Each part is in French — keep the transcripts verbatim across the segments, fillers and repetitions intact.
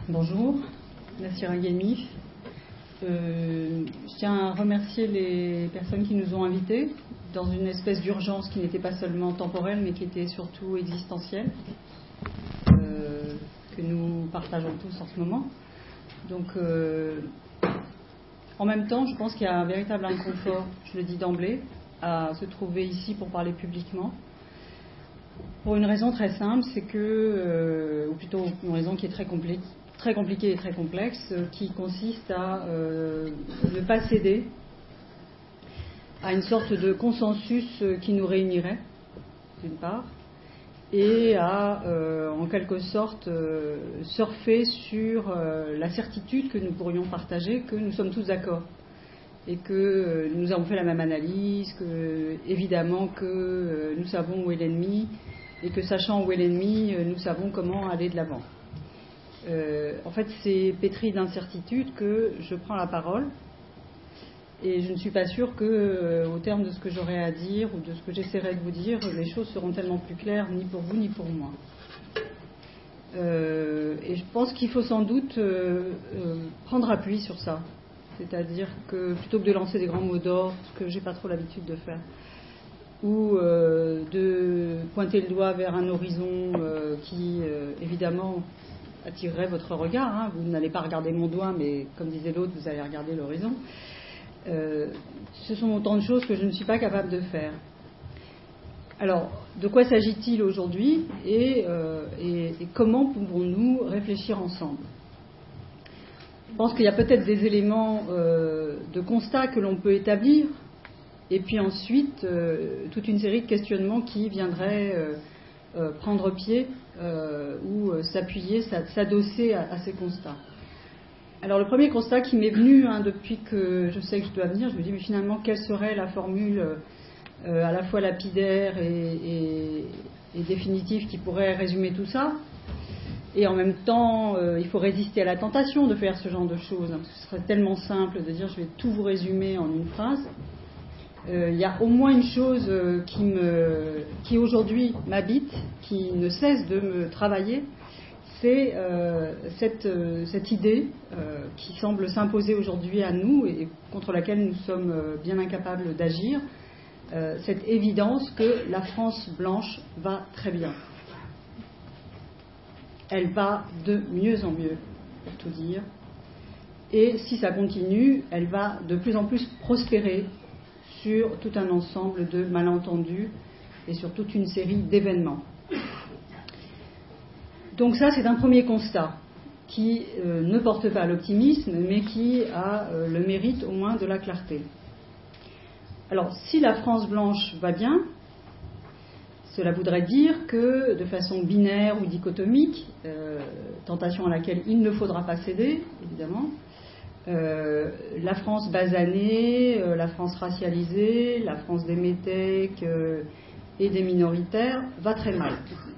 Bonjour, Nassira Ghemi. Euh, je tiens à remercier les personnes qui nous ont invités dans une espèce d'urgence qui n'était pas seulement temporelle mais qui était surtout existentielle, euh, que nous partageons tous en ce moment. Donc, euh, en même temps, je pense qu'il y a un véritable inconfort, je le dis d'emblée, à se trouver ici pour parler publiquement. Pour une raison très simple, c'est que, euh, ou plutôt une raison qui est très compliquée, très compliquée et très complexe, euh, qui consiste à euh, ne pas céder à une sorte de consensus euh, qui nous réunirait, d'une part, et à, euh, en quelque sorte, euh, surfer sur euh, la certitude que nous pourrions partager, que nous sommes tous d'accord, et que euh, nous avons fait la même analyse, que, évidemment, que euh, nous savons où est l'ennemi, et que, sachant où est l'ennemi, euh, nous savons comment aller de l'avant. Euh, en fait, c'est pétri d'incertitude que je prends la parole et je ne suis pas sûre que, euh, au terme de ce que j'aurai à dire ou de ce que j'essaierai de vous dire, les choses seront tellement plus claires ni pour vous ni pour moi. Euh, et je pense qu'il faut sans doute euh, euh, prendre appui sur ça, c'est-à-dire que plutôt que de lancer des grands mots d'ordre, ce que j'ai pas trop l'habitude de faire, ou euh, de pointer le doigt vers un horizon euh, qui, euh, évidemment, attirerait votre regard. Hein. Vous n'allez pas regarder mon doigt, mais comme disait l'autre, vous allez regarder l'horizon. Euh, ce sont autant de choses que je ne suis pas capable de faire. Alors, de quoi s'agit-il aujourd'hui et, euh, et, et comment pouvons-nous réfléchir ensemble ? Je pense qu'il y a peut-être des éléments euh, de constat que l'on peut établir, et puis ensuite euh, toute une série de questionnements qui viendraient euh, euh, prendre pied euh, ou euh, s'appuyer, s'adosser à, à ces constats. Alors le premier constat qui m'est venu hein, depuis que je sais que je dois venir, je me dis mais finalement quelle serait la formule euh, à la fois lapidaire et, et, et définitive qui pourrait résumer tout ça. Et en même temps, euh, il faut résister à la tentation de faire ce genre de choses, hein, parce que ce serait tellement simple de dire je vais tout vous résumer en une phrase. Il euh, y a au moins une chose euh, qui, me, qui aujourd'hui m'habite, qui ne cesse de me travailler, c'est euh, cette, euh, cette idée euh, qui semble s'imposer aujourd'hui à nous et contre laquelle nous sommes euh, bien incapables d'agir, euh, cette évidence que la France blanche va très bien. Elle va de mieux en mieux, pour tout dire, et si ça continue, elle va de plus en plus prospérer sur tout un ensemble de malentendus et sur toute une série d'événements. Donc ça, c'est un premier constat qui euh, ne porte pas à l'optimisme, mais qui a euh, le mérite au moins de la clarté. Alors, si la France blanche va bien, cela voudrait dire que, de façon binaire ou dichotomique, euh, tentation à laquelle il ne faudra pas céder, évidemment, Euh, la France basanée, euh, la France racialisée, la France des métèques euh, et des minoritaires va très mal.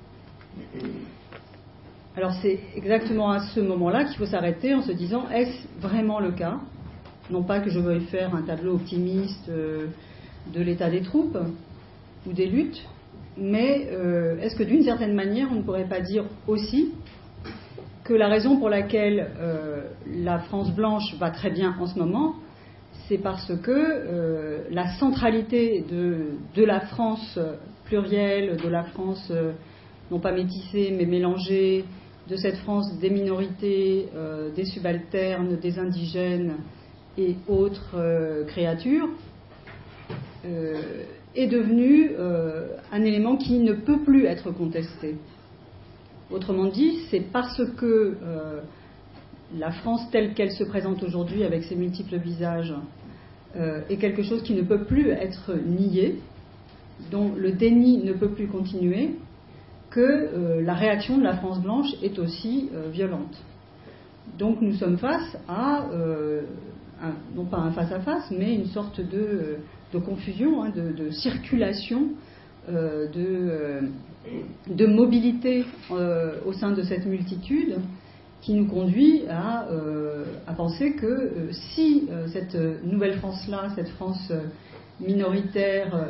Alors c'est exactement à ce moment-là qu'il faut s'arrêter en se disant est-ce vraiment le cas ? Non pas que je veuille faire un tableau optimiste euh, de l'état des troupes ou des luttes, mais euh, est-ce que d'une certaine manière on ne pourrait pas dire aussi que la raison pour laquelle euh, la France blanche va très bien en ce moment, c'est parce que euh, la centralité de, de la France plurielle, de la France euh, non pas métissée mais mélangée, de cette France des minorités, euh, des subalternes, des indigènes et autres euh, créatures, euh, est devenue euh, un élément qui ne peut plus être contesté. Autrement dit, c'est parce que euh, la France telle qu'elle se présente aujourd'hui avec ses multiples visages euh, est quelque chose qui ne peut plus être nié, dont le déni ne peut plus continuer, que euh, la réaction de la France blanche est aussi euh, violente. Donc nous sommes face à, euh, un, non pas un face-à-face, mais une sorte de, de confusion, hein, de, de circulation, euh, de... Euh, de mobilité euh, au sein de cette multitude qui nous conduit à, euh, à penser que euh, si euh, cette nouvelle France-là, cette France euh, minoritaire euh,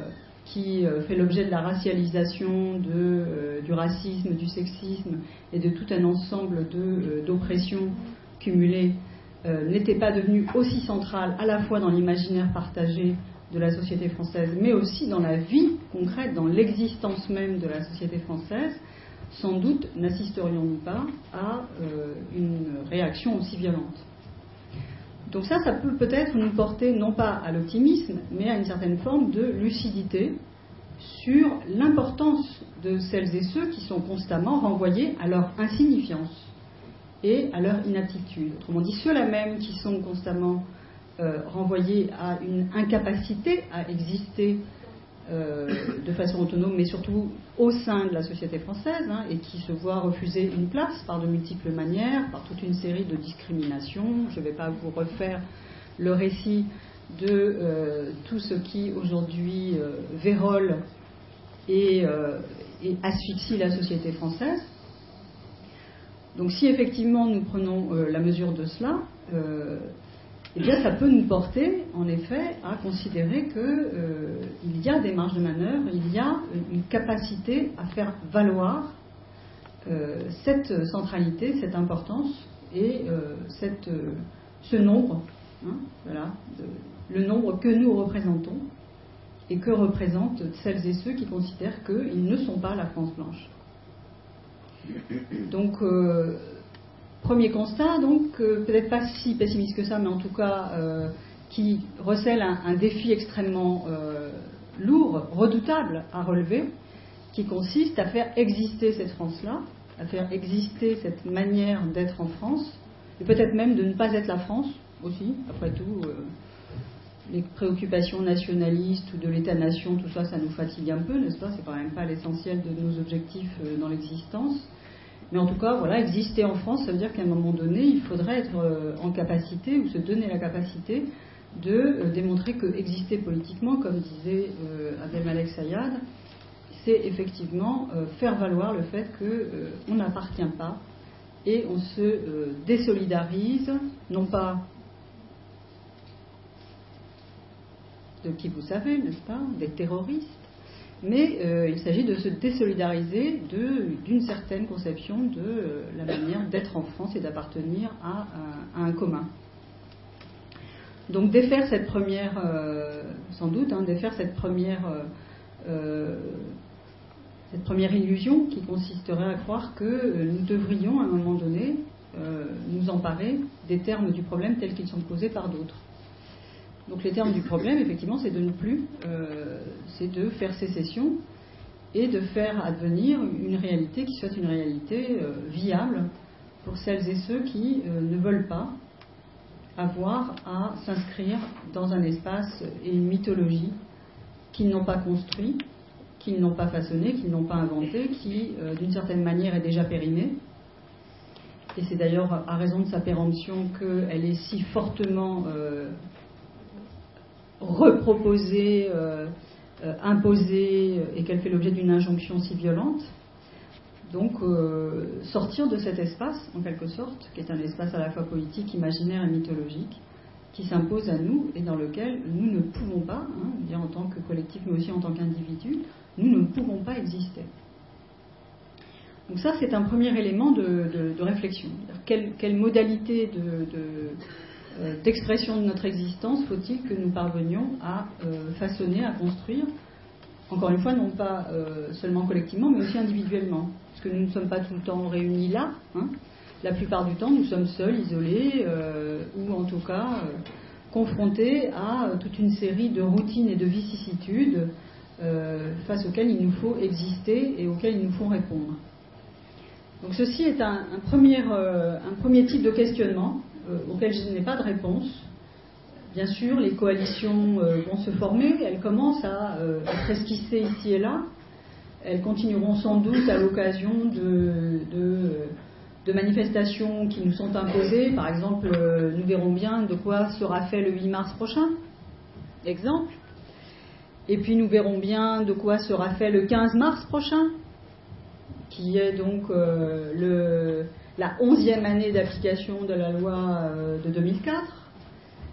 qui euh, fait l'objet de la racialisation, de, euh, du racisme, du sexisme et de tout un ensemble de, euh, d'oppressions cumulées, euh, n'était pas devenu aussi central à la fois dans l'imaginaire partagé de la société française, mais aussi dans la vie concrète, dans l'existence même de la société française, sans doute n'assisterions-nous pas à euh, une réaction aussi violente. Donc ça, ça peut peut-être nous porter non pas à l'optimisme, mais à une certaine forme de lucidité sur l'importance de celles et ceux qui sont constamment renvoyés à leur insignifiance et à leur inaptitude. Autrement dit, ceux-là même qui sont constamment euh, renvoyés à une incapacité à exister euh, de façon autonome, mais surtout au sein de la société française, hein, et qui se voient refuser une place par de multiples manières, par toute une série de discriminations. Je ne vais pas vous refaire le récit de euh, tout ce qui aujourd'hui euh, vérole et, euh, et asphyxie la société française. Donc si effectivement nous prenons euh, la mesure de cela, euh, eh bien ça peut nous porter en effet à considérer qu'il euh, y a des marges de manœuvre, il y a une capacité à faire valoir euh, cette centralité, cette importance et euh, cette, euh, ce nombre, hein, voilà, de, le nombre que nous représentons et que représentent celles et ceux qui considèrent qu'ils ne sont pas la France blanche. Donc, euh, premier constat, donc, euh, peut-être pas si pessimiste que ça, mais en tout cas, euh, qui recèle un, un défi extrêmement euh, lourd, redoutable à relever, qui consiste à faire exister cette France-là, à faire exister cette manière d'être en France, et peut-être même de ne pas être la France aussi, après tout. Euh, les préoccupations nationalistes ou de l'État-nation, tout ça, ça nous fatigue un peu, n'est-ce pas? C'est quand même pas l'essentiel de nos objectifs dans l'existence. Mais en tout cas, voilà, exister en France, ça veut dire qu'à un moment donné, il faudrait être en capacité, ou se donner la capacité, de démontrer que exister politiquement, comme disait euh, Abdelmalek Sayad, c'est effectivement euh, faire valoir le fait qu'on euh, n'appartient pas et on se euh, désolidarise, non pas de qui vous savez, n'est-ce pas, des terroristes, mais euh, il s'agit de se désolidariser de, d'une certaine conception de euh, la manière d'être en France et d'appartenir à, à, à un commun. Donc défaire cette première, euh, sans doute, hein, défaire cette première, euh, euh, cette première illusion qui consisterait à croire que euh, nous devrions à un moment donné euh, nous emparer des termes du problème tels qu'ils sont posés par d'autres. Donc les termes du problème, effectivement, c'est de ne plus, euh, c'est de faire sécession et de faire advenir une réalité qui soit une réalité euh, viable pour celles et ceux qui euh, ne veulent pas avoir à s'inscrire dans un espace et une mythologie qu'ils n'ont pas construit, qu'ils n'ont pas façonné, qu'ils n'ont pas inventé, qui, euh, d'une certaine manière, est déjà périmée. Et c'est d'ailleurs à raison de sa péremption qu'elle est si fortement euh, reproposée, euh, euh, imposée, et qu'elle fait l'objet d'une injonction si violente. Donc euh, sortir de cet espace, en quelque sorte, qui est un espace à la fois politique, imaginaire et mythologique, qui s'impose à nous et dans lequel nous ne pouvons pas, hein, bien en tant que collectif mais aussi en tant qu'individu, nous ne pouvons pas exister. Donc ça, c'est un premier élément de, de, de réflexion. Quelle, quelle modalité de, de, euh, d'expression de notre existence faut-il que nous parvenions à euh, façonner, à construire, encore une fois, non pas euh, seulement collectivement, mais aussi individuellement, parce que nous ne sommes pas tout le temps réunis là. Hein. La plupart du temps, nous sommes seuls, isolés, euh, ou en tout cas euh, confrontés à euh, toute une série de routines et de vicissitudes euh, face auxquelles il nous faut exister et auxquelles il nous faut répondre. Donc ceci est un, un, premier, euh, un premier type de questionnement euh, auquel je n'ai pas de réponse. Bien sûr, les coalitions euh, vont se former, elles commencent à euh, être esquissées ici et là. Elles continueront sans doute à l'occasion de, de, de manifestations qui nous sont imposées. Par exemple, euh, nous verrons bien de quoi sera fait le huit mars prochain. Exemple. Et puis nous verrons bien de quoi sera fait le quinze mars prochain, qui est donc euh, le, la onzième année d'application de la loi euh, de deux mille quatre,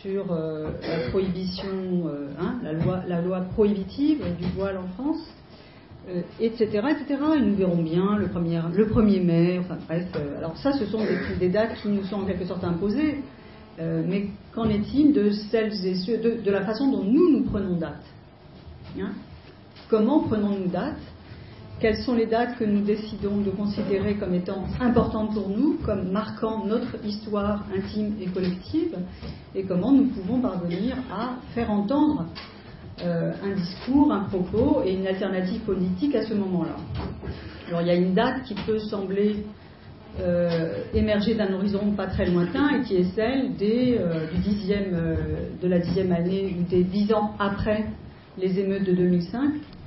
sur euh, la prohibition, euh, hein, la, loi, la loi prohibitive du voile en France, euh, et cetera, et cetera. Et nous verrons bien le premier, le premier mai, enfin bref. Euh, alors ça, ce sont des, des dates qui nous sont en quelque sorte imposées, euh, mais qu'en est-il de celles et ceux, de, de la façon dont nous, nous prenons date, hein? Comment prenons-nous date? Quelles sont les dates que nous décidons de considérer comme étant importantes pour nous, comme marquant notre histoire intime et collective, et comment nous pouvons parvenir à faire entendre euh, un discours, un propos et une alternative politique à ce moment-là. Alors il y a une date qui peut sembler euh, émerger d'un horizon pas très lointain et qui est celle des, euh, du dixième, euh, de la dixième année ou des dix ans après les émeutes de deux mille cinq,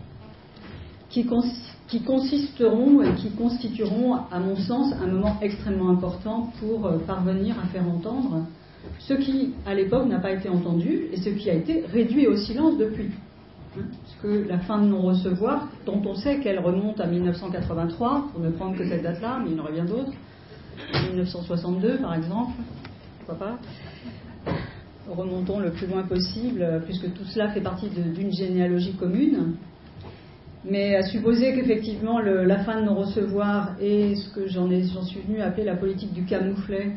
qui consistent qui consisteront et qui constitueront, à mon sens, un moment extrêmement important pour parvenir à faire entendre ce qui, à l'époque, n'a pas été entendu et ce qui a été réduit au silence depuis. Parce que la fin de non-recevoir, dont on sait qu'elle remonte à mille neuf cent quatre-vingt-trois, pour ne prendre que cette date-là, mais il y en aurait bien d'autres, mille neuf cent soixante-deux par exemple, pourquoi pas. Remontons le plus loin possible, puisque tout cela fait partie de, d'une généalogie commune. Mais à supposer qu'effectivement le, la fin de non-recevoir et ce que j'en, ai, j'en suis venu appeler la politique du camouflet,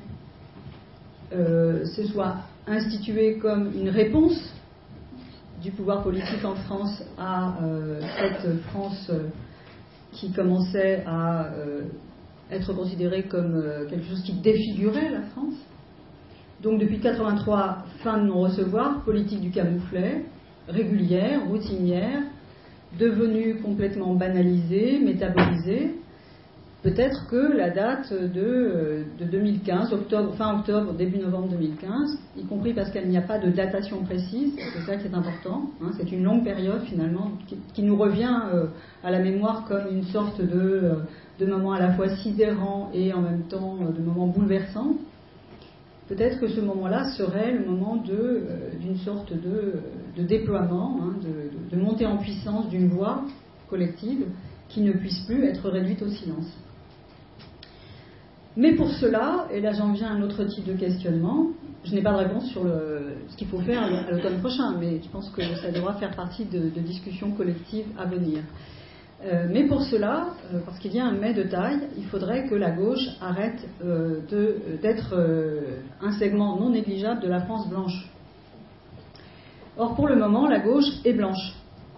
euh, ce soit institué comme une réponse du pouvoir politique en France à euh, cette France euh, qui commençait à euh, être considérée comme euh, quelque chose qui défigurait la France. Donc depuis quatre-vingt-trois, fin de non-recevoir, politique du camouflet, régulière, routinière, devenue complètement banalisée, métabolisée. Peut-être que la date de, de deux mille quinze, octobre, fin octobre, début novembre deux mille quinze, y compris parce qu'il n'y a pas de datation précise, c'est ça qui est important, hein, c'est une longue période finalement qui, qui nous revient euh, à la mémoire comme une sorte de, de moment à la fois sidérant et en même temps de moment bouleversant. Peut-être que ce moment-là serait le moment de, euh, d'une sorte de, de déploiement, hein, de, de montée en puissance d'une voix collective qui ne puisse plus être réduite au silence. Mais pour cela, et là j'en viens à un autre type de questionnement, je n'ai pas de réponse sur le, ce qu'il faut faire à l'automne prochain, mais je pense que ça devra faire partie de, de discussions collectives à venir. Euh, mais pour cela, euh, parce qu'il y a un mais de taille, il faudrait que la gauche arrête euh, de, d'être euh, un segment non négligeable de la France blanche. Or, pour le moment, la gauche est blanche.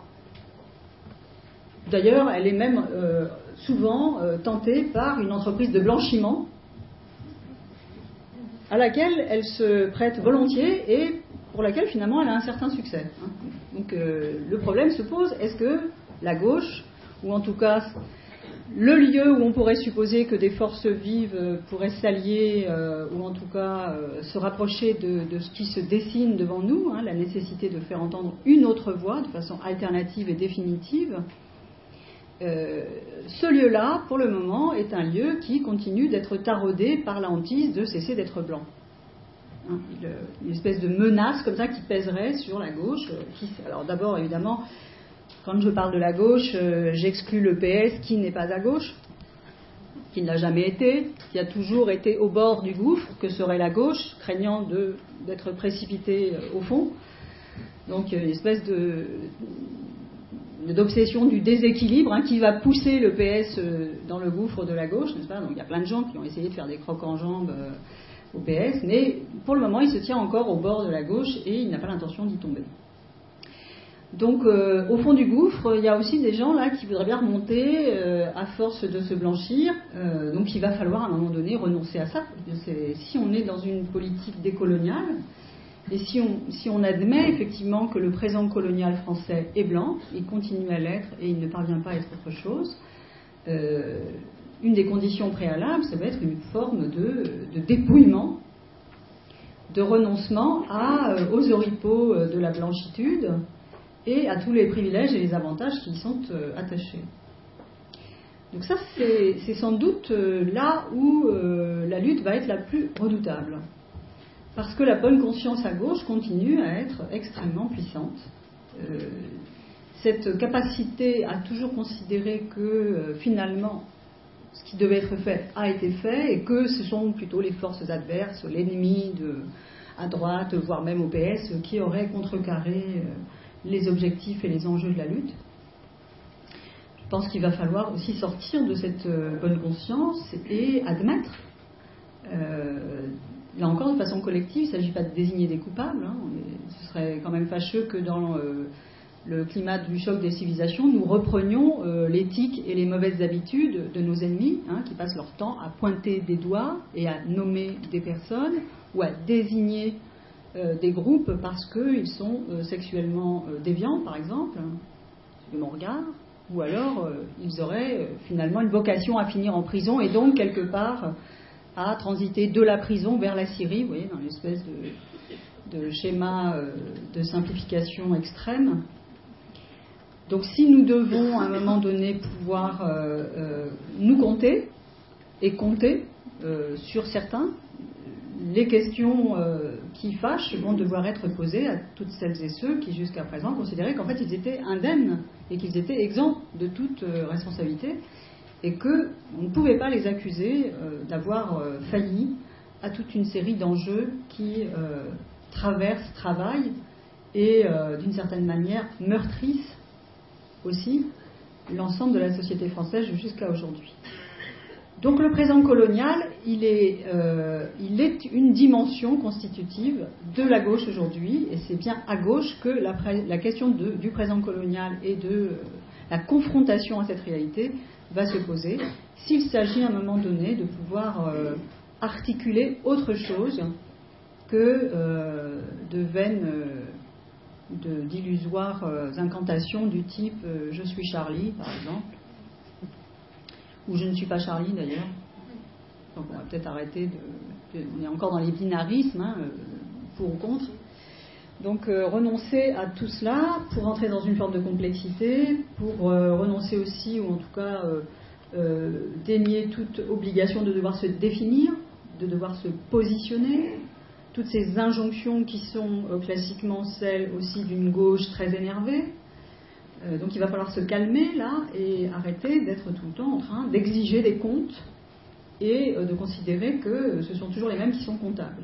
D'ailleurs, elle est même euh, souvent euh, tentée par une entreprise de blanchiment à laquelle elle se prête volontiers et pour laquelle finalement elle a un certain succès. Donc euh, le problème se pose, est-ce que la gauche, ou en tout cas le lieu où on pourrait supposer que des forces vives euh, pourraient s'allier, euh, ou en tout cas euh, se rapprocher de, de ce qui se dessine devant nous, hein, la nécessité de faire entendre une autre voix de façon alternative et définitive, euh, ce lieu-là, pour le moment, est un lieu qui continue d'être taraudé par la hantise de cesser d'être blanc. Hein, une espèce de menace comme ça qui pèserait sur la gauche. Euh, qui, alors d'abord, évidemment, quand je parle de la gauche, euh, j'exclus le P S qui n'est pas à gauche, qui ne l'a jamais été, qui a toujours été au bord du gouffre, que serait la gauche, craignant de, d'être précipité euh, au fond. Donc une espèce de, d'obsession du déséquilibre hein, qui va pousser le P S euh, dans le gouffre de la gauche, n'est-ce pas ? Donc il y a plein de gens qui ont essayé de faire des crocs en jambes euh, au P S, mais pour le moment il se tient encore au bord de la gauche et il n'a pas l'intention d'y tomber. Donc, euh, au fond du gouffre, il y a aussi des gens là qui voudraient bien remonter euh, à force de se blanchir. Euh, donc, il va falloir à un moment donné renoncer à ça. C'est, si on est dans une politique décoloniale et si on, si on admet effectivement que le présent colonial français est blanc, il continue à l'être et il ne parvient pas à être autre chose, euh, une des conditions préalables, ça va être une forme de, de dépouillement, de renoncement à, euh, aux oripeaux de la blanchitude et à tous les privilèges et les avantages qui y sont euh, attachés. Donc ça, c'est, c'est sans doute euh, là où euh, la lutte va être la plus redoutable. Parce que la bonne conscience à gauche continue à être extrêmement puissante. Euh, cette capacité à toujours considérer que euh, finalement, ce qui devait être fait a été fait et que ce sont plutôt les forces adverses, l'ennemi de, à droite, voire même au P S, qui auraient contrecarré euh, les objectifs et les enjeux de la lutte. Je pense qu'il va falloir aussi sortir de cette euh, bonne conscience et admettre, euh, là encore de façon collective, il ne s'agit pas de désigner des coupables, hein, ce serait quand même fâcheux que dans euh, le climat du choc des civilisations, nous reprenions euh, l'éthique et les mauvaises habitudes de nos ennemis, hein, qui passent leur temps à pointer des doigts et à nommer des personnes ou à désigner euh, des groupes parce qu'ils sont euh, sexuellement euh, déviants, par exemple, de mon regard, ou alors euh, ils auraient euh, finalement une vocation à finir en prison et donc quelque part à transiter de la prison vers la Syrie, vous voyez, dans l'espèce de, de schéma euh, de simplification extrême. Donc si nous devons à un moment donné pouvoir euh, euh, nous compter et compter euh, sur certains, les questions euh, qui fâchent vont devoir être posées à toutes celles et ceux qui jusqu'à présent considéraient qu'en fait ils étaient indemnes et qu'ils étaient exempts de toute euh, responsabilité et qu'on ne pouvait pas les accuser euh, d'avoir euh, failli à toute une série d'enjeux qui euh, traversent, travaillent et euh, d'une certaine manière meurtrissent aussi l'ensemble de la société française jusqu'à aujourd'hui. Donc le présent colonial, il est, euh, il est une dimension constitutive de la gauche aujourd'hui, et c'est bien à gauche que la, la question de, du présent colonial et de euh, la confrontation à cette réalité va se poser, s'il s'agit à un moment donné de pouvoir euh, articuler autre chose que euh, de vaines... Euh, De, d'illusoires euh, incantations du type euh, je suis Charlie, par exemple, ou je ne suis pas Charlie d'ailleurs. Donc on va peut-être arrêter de, de on est encore dans les binarismes, hein, euh, pour ou contre. Donc euh, renoncer à tout cela pour entrer dans une forme de complexité, pour euh, renoncer aussi, ou en tout cas euh, euh, dénier toute obligation de devoir se définir, de devoir se positionner. Toutes ces injonctions qui sont euh, classiquement celles aussi d'une gauche très énervée. Euh, donc il va falloir se calmer là et arrêter d'être tout le temps en train d'exiger des comptes et euh, de considérer que ce sont toujours les mêmes qui sont comptables.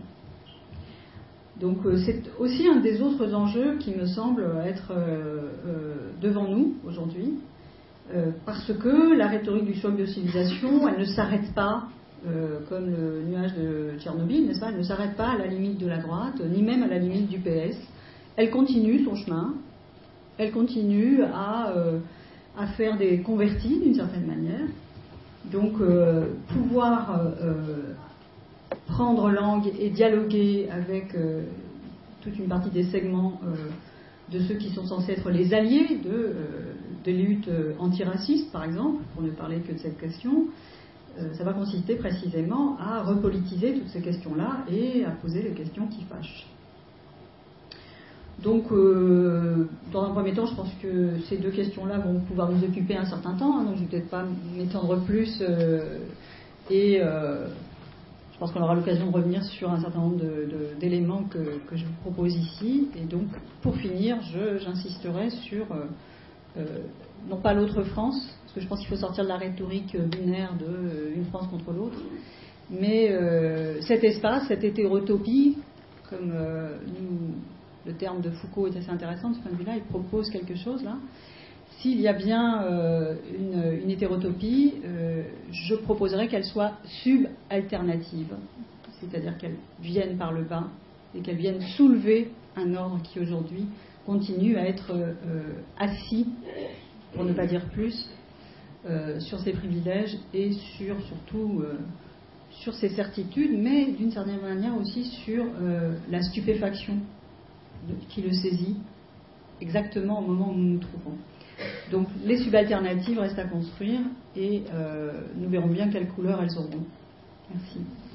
Donc euh, c'est aussi un des autres enjeux qui me semble être euh, euh, devant nous aujourd'hui, euh, parce que la rhétorique du choc de civilisation, elle ne s'arrête pas. Euh, comme le nuage de Tchernobyl, n'est-ce pas ? Elle ne s'arrête pas à la limite de la droite, ni même à la limite du P S. Elle continue son chemin, elle continue à, euh, à faire des convertis d'une certaine manière. Donc euh, pouvoir euh, prendre langue et dialoguer avec euh, toute une partie des segments euh, de ceux qui sont censés être les alliés de, euh, des luttes antiracistes, par exemple, pour ne parler que de cette question. Ça va consister précisément à repolitiser toutes ces questions-là et à poser les questions qui fâchent. Donc, euh, dans un premier temps, je pense que ces deux questions-là vont pouvoir nous occuper un certain temps, hein, donc je ne vais peut-être pas m'étendre plus. Euh, et euh, je pense qu'on aura l'occasion de revenir sur un certain nombre de, de, d'éléments que, que je vous propose ici. Et donc, pour finir, je, j'insisterai sur, euh, euh, non pas l'autre France, parce que je pense qu'il faut sortir de la rhétorique binaire de euh, une France contre l'autre, mais euh, cet espace, cette hétérotopie, comme euh, nous, le terme de Foucault est assez intéressant de ce point de vue-là, il propose quelque chose là. S'il y a bien euh, une, une hétérotopie, euh, je proposerais qu'elle soit subalternative, c'est-à-dire qu'elle vienne par le bas et qu'elle vienne soulever un ordre qui aujourd'hui continue à être euh, assis, pour ne pas dire plus, euh, sur ses privilèges et sur surtout euh, sur ses certitudes, mais d'une certaine manière aussi sur euh, la stupéfaction de, qui le saisit exactement au moment où nous nous trouvons. Donc les subalternatives restent à construire et euh, nous verrons bien quelle couleur elles auront. Merci.